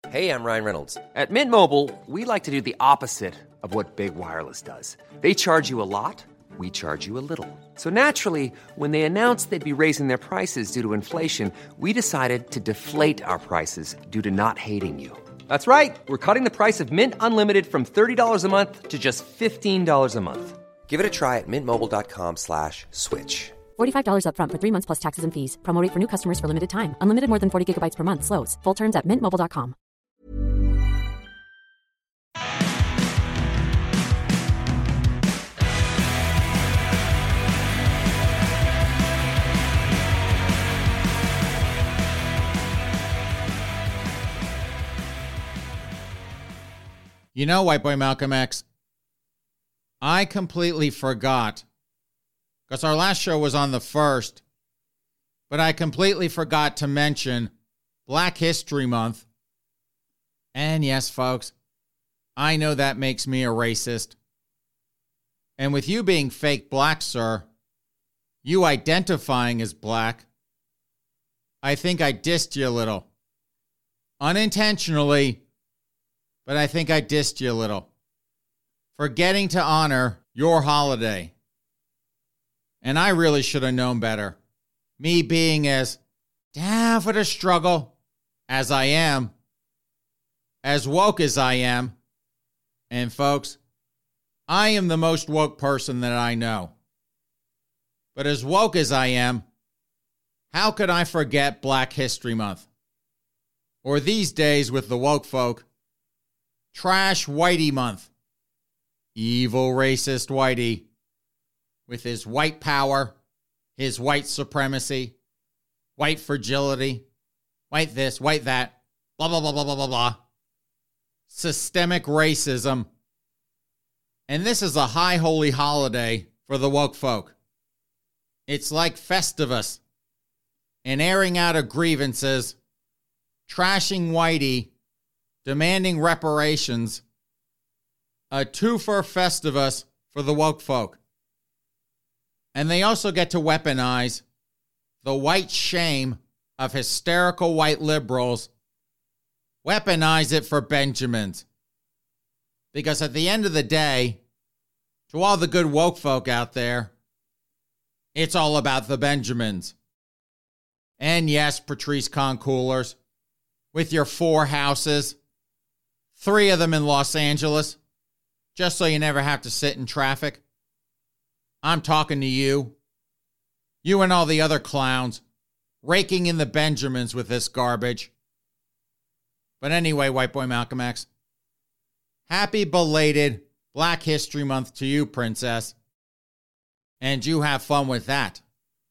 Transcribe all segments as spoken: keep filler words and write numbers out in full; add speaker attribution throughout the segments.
Speaker 1: Hey, I'm Ryan Reynolds. At Mint Mobile, we like to do the opposite of what Big Wireless does. They charge you a lot, we charge you a little. So naturally, when they announced they'd be raising their prices due to inflation, we decided to deflate our prices due to not hating you. That's right. We're cutting the price of Mint Unlimited from thirty dollars a month to just fifteen dollars a month. Give it a try at mintmobile.com slash switch.
Speaker 2: forty-five dollars up front for three months plus taxes and fees. Promo rate for new customers for limited time. Unlimited more than forty gigabytes per month. Slows full terms at mint mobile dot com.
Speaker 3: You know, White Boy Malcolm X, I completely forgot, because our last show was on the first, but I completely forgot to mention Black History Month. And yes, folks, I know that makes me a racist. And with you being fake black, sir, you identifying as black, I think I dissed you a little. Unintentionally, but I think I dissed you a little. Forgetting to honor your holiday. And I really should have known better. Me being as down for the struggle as I am, as woke as I am, and folks, I am the most woke person that I know. But as woke as I am, how could I forget Black History Month? Or these days with the woke folk, Trash Whitey Month. Evil racist Whitey with his white power, his white supremacy, white fragility, white this, white that, blah, blah, blah, blah, blah, blah, blah. Systemic racism. And this is a high holy holiday for the woke folk. It's like Festivus and airing out of grievances, trashing Whitey, demanding reparations, a twofer Festivus for the woke folk. And they also get to weaponize the white shame of hysterical white liberals, weaponize it for Benjamins. Because at the end of the day, to all the good woke folk out there, it's all about the Benjamins. And yes, Patrice Concoolers, with your four houses, three of them in Los Angeles, just so you never have to sit in traffic. I'm talking to you. You and all the other clowns raking in the Benjamins with this garbage. But anyway, White Boy Malcolm X, happy belated Black History Month to you, Princess. And you have fun with that.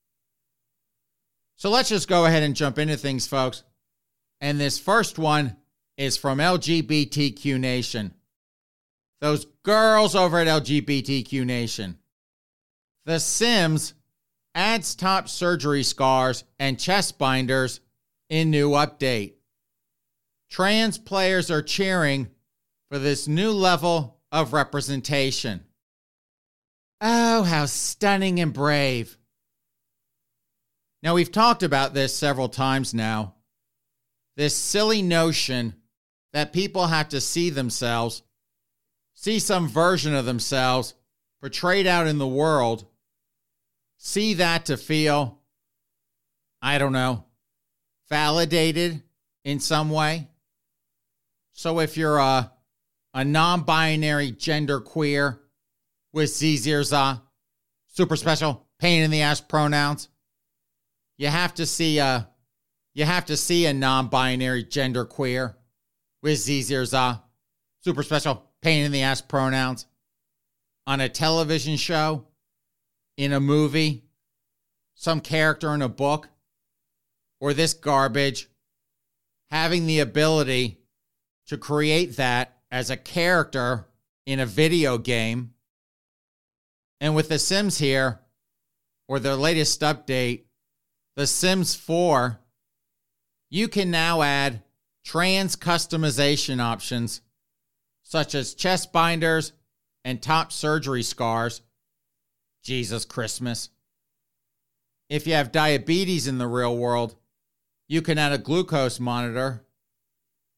Speaker 3: So let's just go ahead and jump into things, folks. And this first one is from L G B T Q Nation. Those girls over at L G B T Q Nation. The Sims adds top surgery scars and chest binders in new update. Trans players are cheering for this new level of representation. Oh, how stunning and brave. Now, we've talked about this several times now. This silly notion that people have to see themselves, see some version of themselves portrayed out in the world, see that to feel, I don't know, validated in some way. So if you're a, a non-binary gender queer with Zizirza, super special, pain in the ass pronouns, you have to see a, you have to see a non-binary gender queer with Zizirza, super special, pain in the ass pronouns on a television show, in a movie, some character in a book, or this garbage, having the ability to create that as a character in a video game. And with The Sims here, or their latest update, The Sims four, you can now add trans customization options such as chest binders and top surgery scars. Jesus Christmas. If you have diabetes in the real world, you can add a glucose monitor.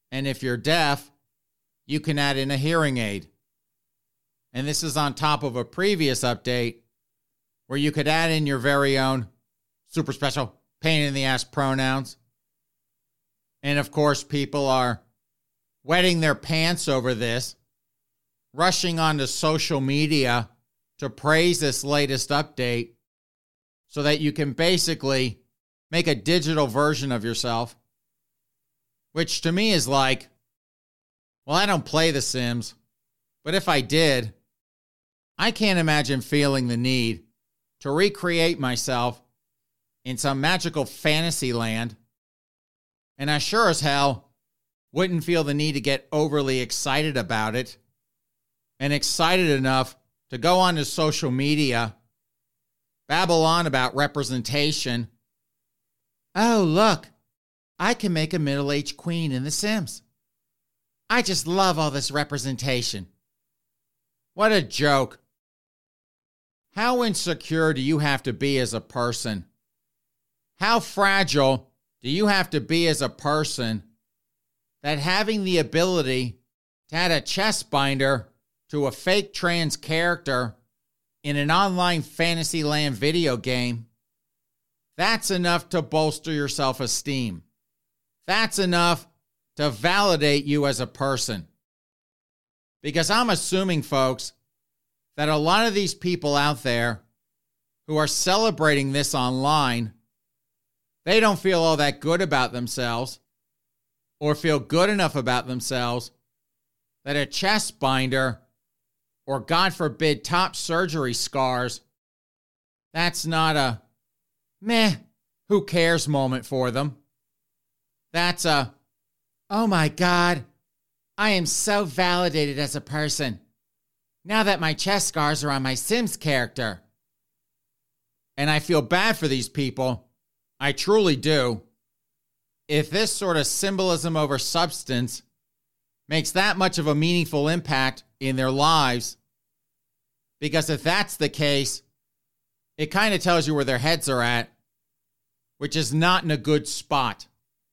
Speaker 3: And if you're deaf, you can add in a hearing aid. And this is on top of a previous update where you could add in your very own super special pain in the ass pronouns. And of course, people are wetting their pants over this, rushing onto social media to praise this latest update so that you can basically make a digital version of yourself, which to me is like, well, I don't play The Sims, but if I did, I can't imagine feeling the need to recreate myself in some magical fantasy land, and I sure as hell wouldn't feel the need to get overly excited about it, and excited enough to go onto social media, babble on about representation. Oh, look, I can make a middle-aged queen in The Sims. I just love all this representation. What a joke. How insecure do you have to be as a person? How fragile do you have to be as a person that having the ability to add a chest binder to a fake trans character in an online Fantasyland video game, that's enough to bolster your self-esteem. That's enough to validate you as a person. Because I'm assuming, folks, that a lot of these people out there who are celebrating this online, they don't feel all that good about themselves or feel good enough about themselves that a chest binder or, God forbid, top surgery scars, that's not a meh, who cares moment for them. That's a, oh my God, I am so validated as a person now that my chest scars are on my Sims character. And I feel bad for these people. I truly do. If this sort of symbolism over substance makes that much of a meaningful impact in their lives, because if that's the case, it kind of tells you where their heads are at, which is not in a good spot.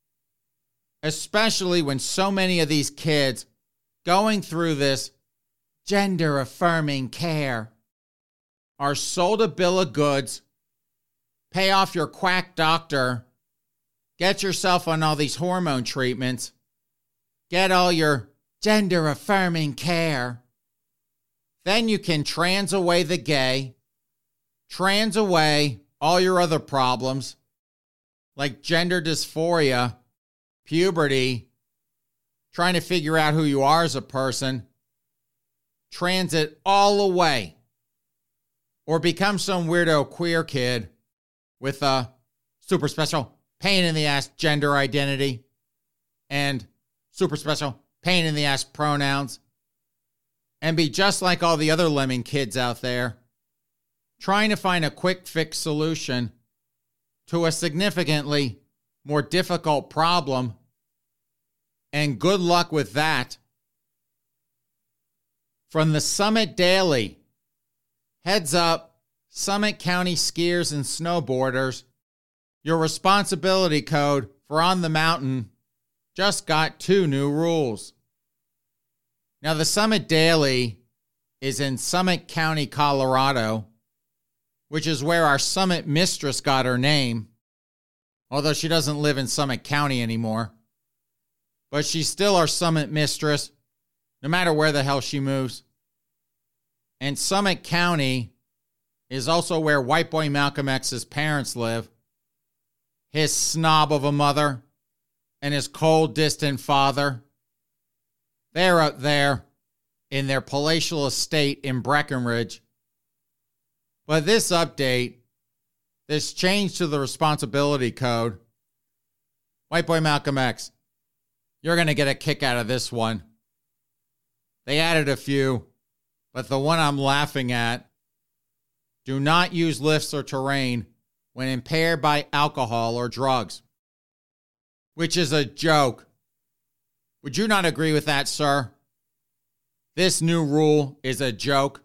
Speaker 3: Especially when so many of these kids going through this gender-affirming care are sold a bill of goods, pay off your quack doctor, get yourself on all these hormone treatments, get all your gender-affirming care. Then you can trans away the gay, trans away all your other problems, like gender dysphoria, puberty, trying to figure out who you are as a person, trans it all away, or become some weirdo queer kid with a super special pain in the ass gender identity and super special pain in the ass pronouns, and be just like all the other lemming kids out there, trying to find a quick fix solution to a significantly more difficult problem, and good luck with that. From the Summit Daily, heads up, Summit County skiers and snowboarders, your responsibility code for On the Mountain just got two new rules. Now, the Summit Daily is in Summit County, Colorado, which is where our Summit mistress got her name, although she doesn't live in Summit County anymore. But she's still our Summit mistress, no matter where the hell she moves. And Summit County is also where White Boy Malcolm X's parents live. His snob of a mother and his cold, distant father. They're up there in their palatial estate in Breckenridge. But this update, this change to the responsibility code, White Boy Malcolm X, you're going to get a kick out of this one. They added a few, but the one I'm laughing at, do not use lifts or terrain when impaired by alcohol or drugs, which is a joke. Would you not agree with that, sir? This new rule is a joke.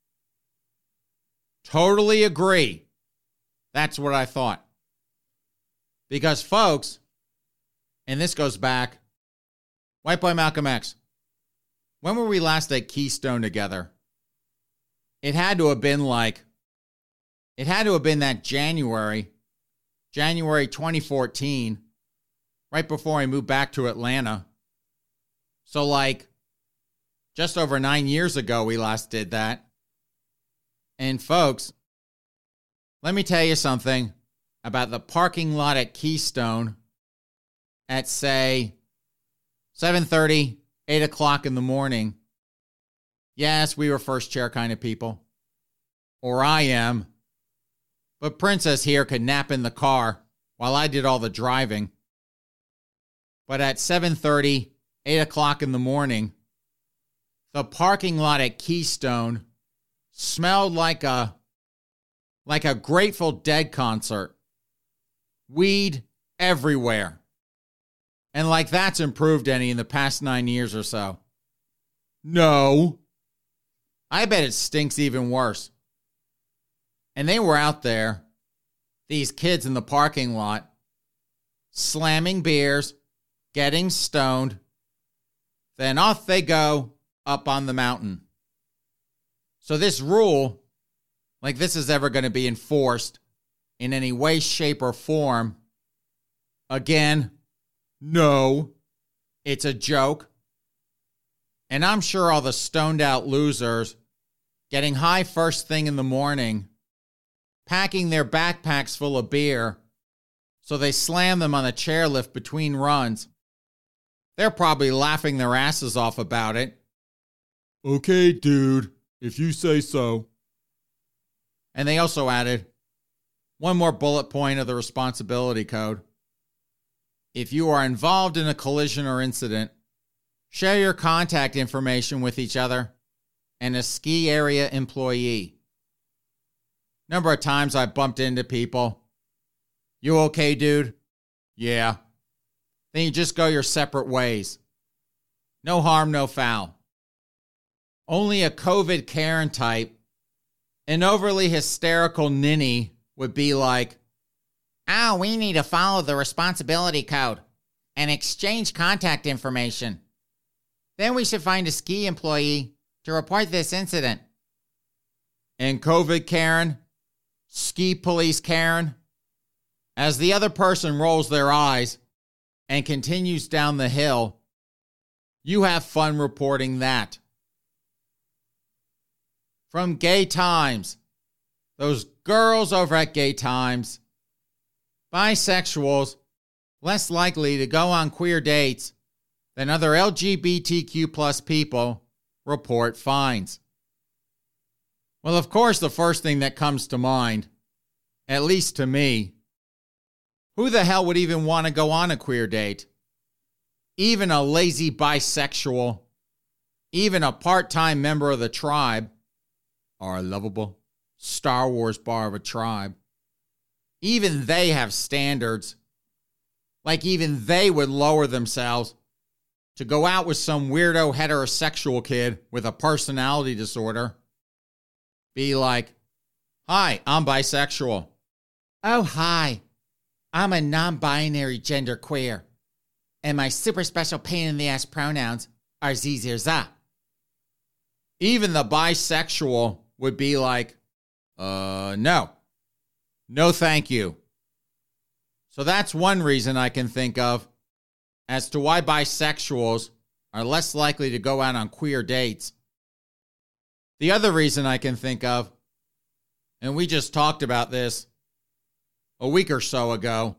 Speaker 3: Totally agree. That's what I thought. Because, folks, and this goes back White Boy Malcolm X, when were we last at Keystone together? It had to have been like, it had to have been that January, January twenty fourteen, right before I moved back to Atlanta. So like, just over nine years ago, we last did that. And folks, let me tell you something about the parking lot at Keystone at, say, seven thirty, eight o'clock in the morning. Yes, we were first chair kind of people. Or I am. But Princess here could nap in the car while I did all the driving. But at seven thirty, eight o'clock in the morning, the parking lot at Keystone smelled like a, like a Grateful Dead concert. Weed everywhere. And like that's improved any in the past nine years or so. No. I bet it stinks even worse. And they were out there, these kids in the parking lot, slamming beers, getting stoned. Then off they go up on the mountain. So this rule, like this is ever going to be enforced in any way, shape, or form, again, no, it's a joke. And I'm sure all the stoned out losers getting high first thing in the morning, packing their backpacks full of beer so they slam them on the chairlift between runs. They're probably laughing their asses off about it. Okay, dude, if you say so. And they also added one more bullet point of the responsibility code. If you are involved in a collision or incident, share your contact information with each other and a ski area employee. Number of times I bumped into people. You okay, dude? Yeah. Then you just go your separate ways. No harm, no foul. Only a COVID Karen type, an overly hysterical ninny would be like, oh, we need to follow the responsibility code and exchange contact information. Then we should find a ski employee to report this incident. And COVID Karen, ski police Karen, as the other person rolls their eyes and continues down the hill, you have fun reporting that. From Gay Times, those girls over at Gay Times, bisexuals less likely to go on queer dates than other L G B T Q plus people report fines. Well, of course, the first thing that comes to mind, at least to me, who the hell would even want to go on a queer date? Even a lazy bisexual, even a part-time member of the tribe, our lovable Star Wars bar of a tribe, even they have standards. Like even they would lower themselves to go out with some weirdo heterosexual kid with a personality disorder. Be like, hi, I'm bisexual. Oh, hi, I'm a non-binary gender queer. And my super special pain in the ass pronouns are Z, Z, or za. Even the bisexual would be like, uh, no. No, thank you. So that's one reason I can think of as to why bisexuals are less likely to go out on queer dates. The other reason I can think of, and we just talked about this a week or so ago,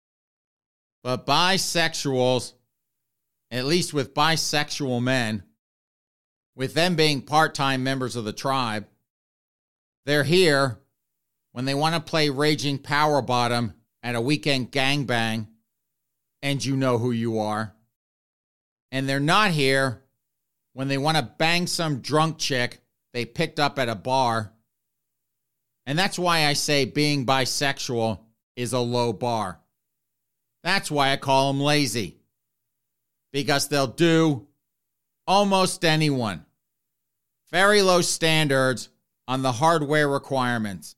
Speaker 3: but bisexuals, at least with bisexual men, with them being part-time members of the tribe, they're here when they want to play Raging Power Bottom at a weekend gangbang, and you know who you are. And they're not here when they want to bang some drunk chick they picked up at a bar. And that's why I say being bisexual is a low bar. That's why I call them lazy. Because they'll do almost anyone. Very low standards on the hardware requirements.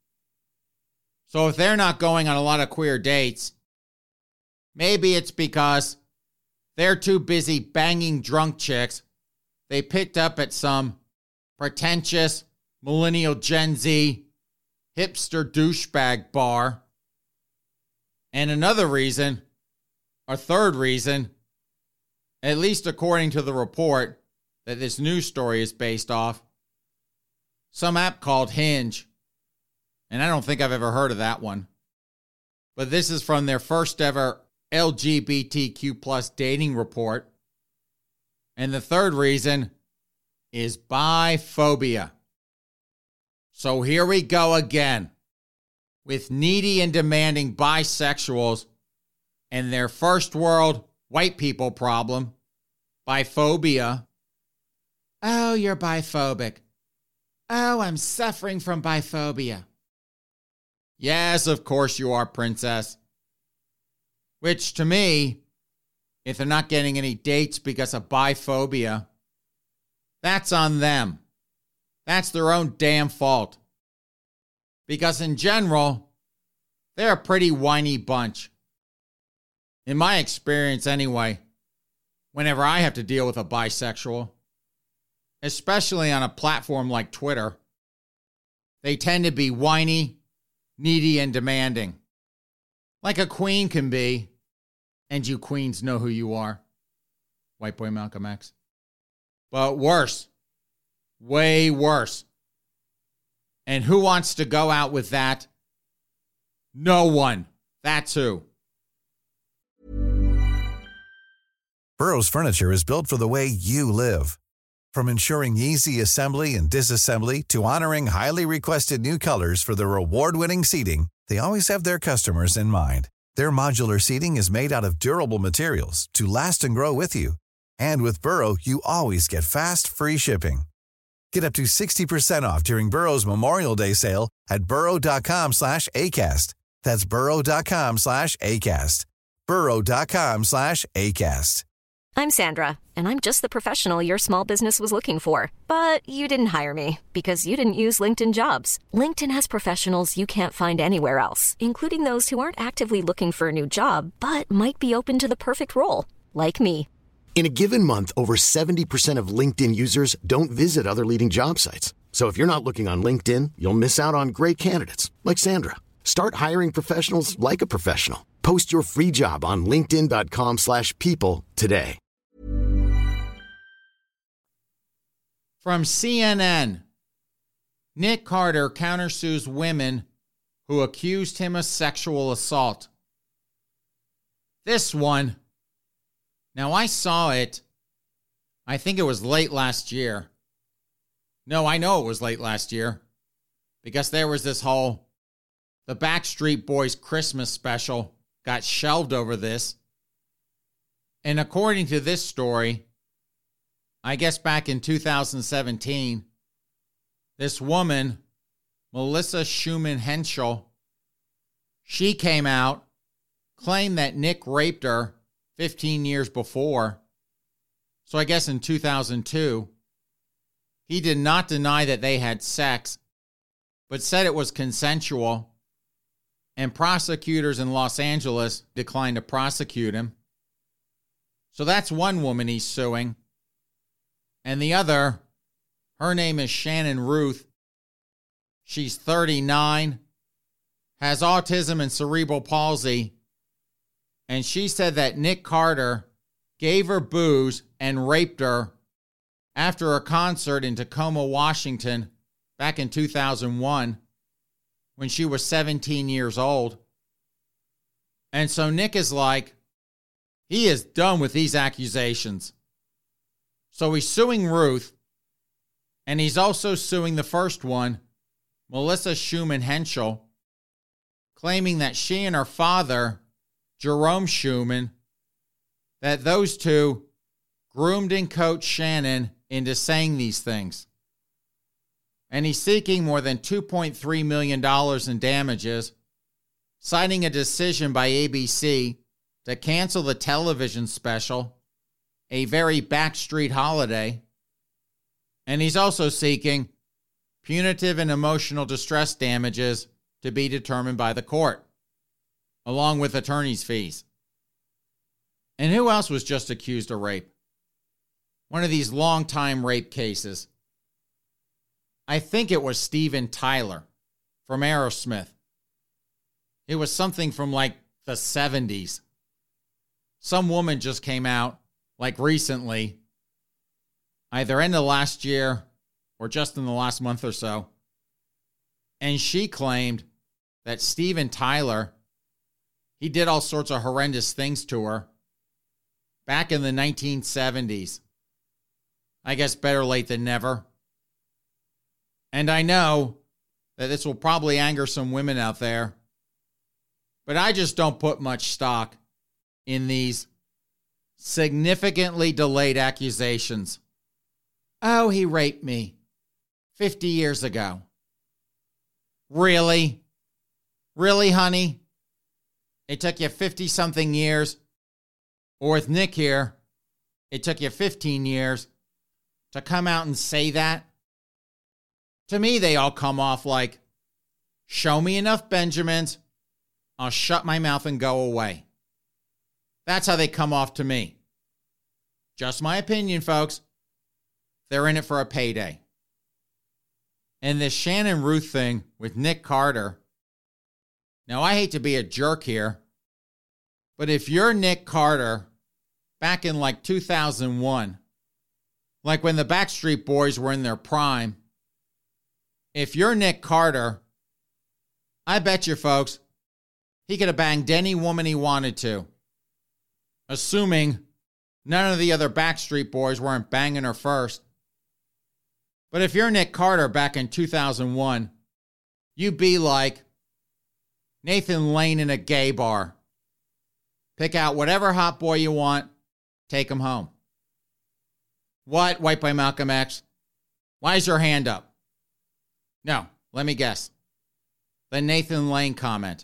Speaker 3: So if they're not going on a lot of queer dates, maybe it's because they're too busy banging drunk chicks they picked up at some pretentious millennial Gen Z hipster douchebag bar. And another reason, a third reason, at least according to the report that this news story is based off, some app called Hinge. And I don't think I've ever heard of that one. But this is from their first ever L G B T Q plus dating report. And the third reason is biphobia. So here we go again with needy and demanding bisexuals and their first world white people problem, biphobia. Oh, you're biphobic. Oh, I'm suffering from biphobia. Yes, of course you are, princess. Which, to me, if they're not getting any dates because of biphobia, that's on them. That's their own damn fault. Because in general, they're a pretty whiny bunch. In my experience anyway, whenever I have to deal with a bisexual, especially on a platform like Twitter, they tend to be whiny, needy, and demanding. Like a queen can be, and you queens know who you are. White boy Malcolm X. But worse. Way worse. And who wants to go out with that? No one. That's who.
Speaker 4: Burrow's furniture is built for the way you live. From ensuring easy assembly and disassembly to honoring highly requested new colors for their award-winning seating, they always have their customers in mind. Their modular seating is made out of durable materials to last and grow with you. And with Burrow, you always get fast, free shipping. Get up to sixty percent off during Burrow's Memorial Day sale at burrow.com slash ACAST. That's burrow.com slash ACAST. burrow.com slash ACAST.
Speaker 5: I'm Sandra, and I'm just the professional your small business was looking for. But you didn't hire me because you didn't use LinkedIn Jobs. LinkedIn has professionals you can't find anywhere else, including those who aren't actively looking for a new job, but might be open to the perfect role, like me.
Speaker 6: In a given month, over seventy percent of LinkedIn users don't visit other leading job sites. So if you're not looking on LinkedIn, you'll miss out on great candidates like Sandra. Start hiring professionals like a professional. Post your free job on linkedin.com slash people today.
Speaker 3: From C N N, Nick Carter countersues women who accused him of sexual assault. This one, now I saw it, I think it was late last year. No, I know it was late last year because there was this whole, the Backstreet Boys Christmas special got shelved over this. And according to this story, I guess back in two thousand seventeen, this woman, Melissa Schumann Henschel, she came out, claimed that Nick raped her fifteen years before. So I guess in two thousand two, he did not deny that they had sex, but said it was consensual. And prosecutors in Los Angeles declined to prosecute him. So that's one woman he's suing. And the other, her name is Shannon Ruth. She's thirty-nine, has autism and cerebral palsy. And she said that Nick Carter gave her booze and raped her after a concert in Tacoma, Washington, back in two thousand one. When she was seventeen years old. And so Nick is like, he is done with these accusations. So he's suing Ruth, and he's also suing the first one, Melissa Schumann Henschel, claiming that she and her father, Jerome Schumann, that those two groomed and coached Shannon into saying these things. And he's seeking more than two point three million dollars in damages, citing a decision by A B C to cancel the television special, A Very Backstreet Holiday. And he's also seeking punitive and emotional distress damages to be determined by the court, along with attorney's fees. And who else was just accused of rape? One of these long-time rape cases. I think it was Steven Tyler from Aerosmith. It was something from like the seventies. Some woman just came out like recently, either end of last year or just in the last month or so. And she claimed that Steven Tyler, he did all sorts of horrendous things to her back in the nineteen seventies. I guess better late than never. And I know that this will probably anger some women out there, but I just don't put much stock in these significantly delayed accusations. Oh, he raped me fifty years ago. Really? Really, honey? It took you fifty-something years? Or with Nick here, it took you fifteen years to come out and say that? To me, they all come off like, show me enough Benjamins, I'll shut my mouth and go away. That's how they come off to me. Just my opinion, folks. They're in it for a payday. And this Shannon Ruth thing with Nick Carter. Now, I hate to be a jerk here, but if you're Nick Carter back in like two thousand one, like when the Backstreet Boys were in their prime, if you're Nick Carter, I bet you, folks, he could have banged any woman he wanted to, assuming none of the other Backstreet Boys weren't banging her first. But if you're Nick Carter back in two thousand one, you'd be like Nathan Lane in a gay bar. Pick out whatever hot boy you want, take him home. What, White Boy Malcolm X? Why is your hand up? No, let me guess. The Nathan Lane comment.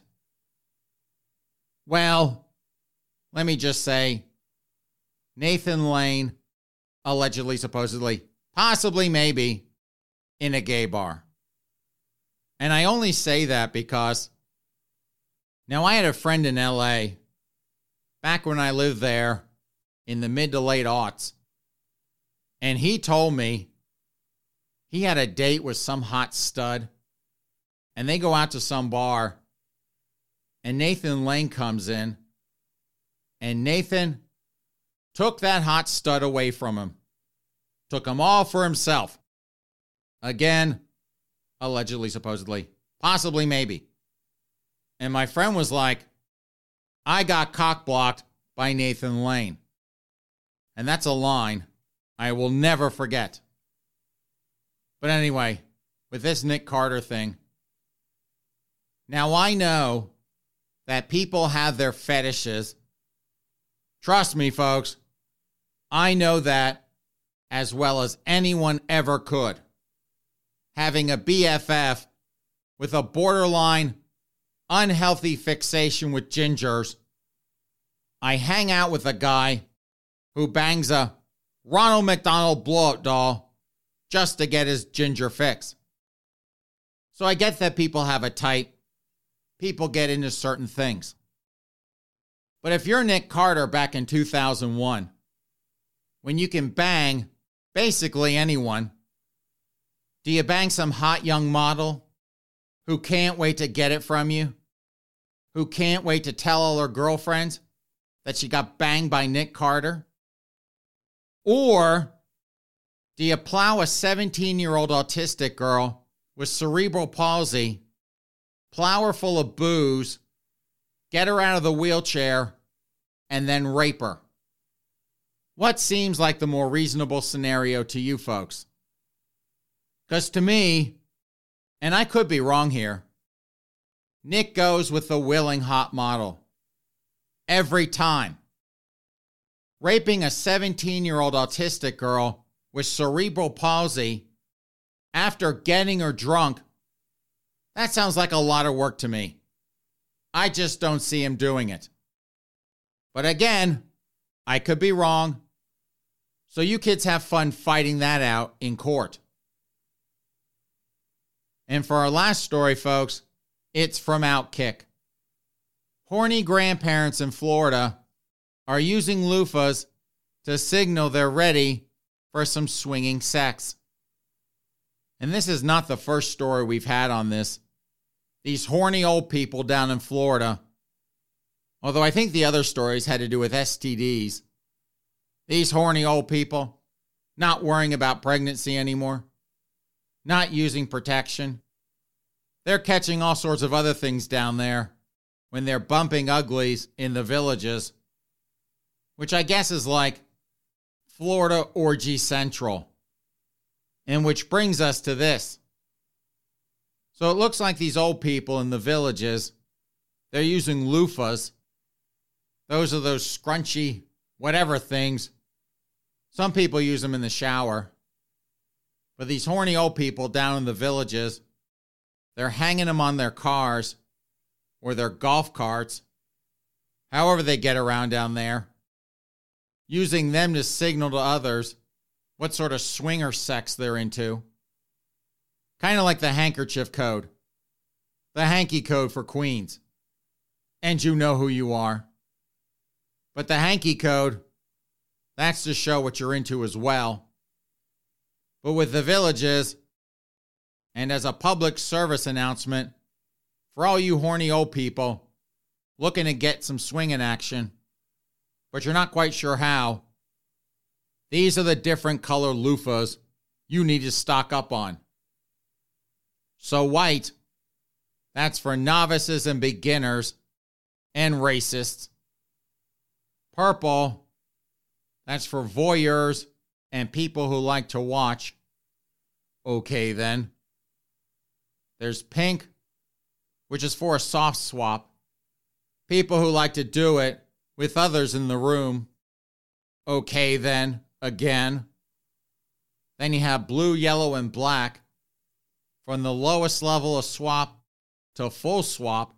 Speaker 3: Well, let me just say, Nathan Lane, allegedly, supposedly, possibly, maybe, in a gay bar. And I only say that because, now I had a friend in L A, back when I lived there, in the mid to late aughts, and he told me he had a date with some hot stud, and they go out to some bar, and Nathan Lane comes in, and Nathan took that hot stud away from him. Took him all for himself. Again, allegedly, supposedly, possibly, maybe. And my friend was like, I got cock-blocked by Nathan Lane. And that's a line I will never forget. But anyway, with this Nick Carter thing, now I know that people have their fetishes. Trust me, folks, I know that as well as anyone ever could. Having a B F F with a borderline unhealthy fixation with gingers, I hang out with a guy who bangs a Ronald McDonald blow-up doll just to get his ginger fix. So I get that people have a type. People get into certain things. But if you're Nick Carter back in two thousand one, when you can bang basically anyone, do you bang some hot young model who can't wait to get it from you? Who can't wait to tell all her girlfriends that she got banged by Nick Carter? Or do you plow a seventeen-year-old autistic girl with cerebral palsy, plow her full of booze, get her out of the wheelchair, and then rape her? What seems like the more reasonable scenario to you folks? Because to me, and I could be wrong here, Nick goes with the willing hot model. Every time. Raping a seventeen-year-old autistic girl with cerebral palsy after getting her drunk, that sounds like a lot of work to me. I just don't see him doing it. But again, I could be wrong. So you kids have fun fighting that out in court. And for our last story, folks, it's from Outkick. Horny grandparents in Florida are using loofahs to signal they're ready for some swinging sex. And this is not the first story we've had on this. These horny old people down in Florida, although I think the other stories had to do with S T Ds. These horny old people not worrying about pregnancy anymore, not using protection. They're catching all sorts of other things down there when they're bumping uglies in the villages, which I guess is like Florida Orgy Central. And which brings us to this. So it looks like these old people in the villages, they're using loofahs. Those are those scrunchy whatever things. Some people use them in the shower. But these horny old people down in the villages, they're hanging them on their cars or their golf carts, however they get around down there, using them to signal to others what sort of swinger sex they're into. Kind of like the handkerchief code, the hanky code for queens. And you know who you are. But the hanky code, that's to show what you're into as well. But with the villages, and as a public service announcement, for all you horny old people looking to get some swinging action, but you're not quite sure how, these are the different color loofahs you need to stock up on. So white, that's for novices and beginners and racists. Purple, that's for voyeurs and people who like to watch. Okay then. There's pink, which is for a soft swap. People who like to do it with others in the room. Okay then, again. Then you have blue, yellow, and black. From the lowest level of swap to full swap.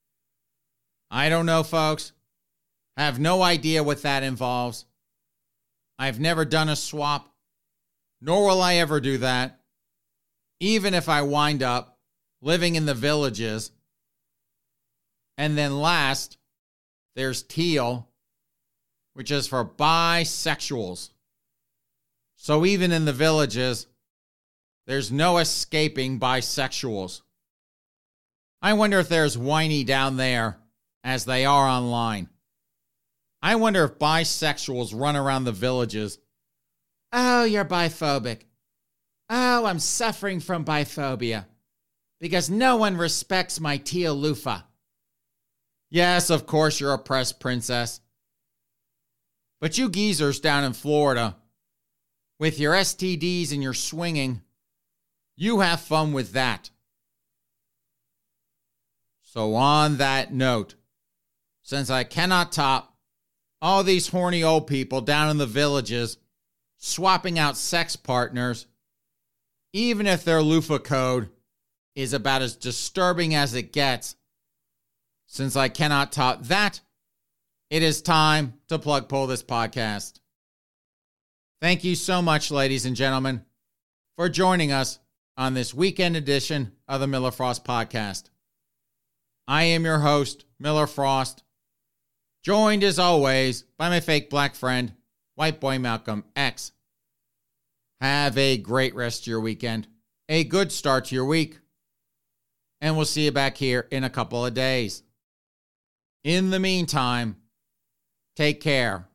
Speaker 3: I don't know, folks. I have no idea what that involves. I've never done a swap, nor will I ever do that, even if I wind up living in the villages. And then last, there's teal, which is for bisexuals. So even in the villages, there's no escaping bisexuals. I wonder if there's whiny down there as they are online. I wonder if bisexuals run around the villages. Oh, you're biphobic. Oh, I'm suffering from biphobia because no one respects my teal loofah. Yes, of course you're oppressed, princess. But you geezers down in Florida, with your S T Ds and your swinging, you have fun with that. So on that note, since I cannot top all these horny old people down in the villages swapping out sex partners, even if their loofah code is about as disturbing as it gets, since I cannot top that, it is time to plug pull this podcast. Thank you so much, ladies and gentlemen, for joining us on this weekend edition of the Miller Frost Podcast. I am your host, Miller Frost, joined as always by my fake black friend, White Boy Malcolm X. Have a great rest of your weekend, a good start to your week, and we'll see you back here in a couple of days. In the meantime, take care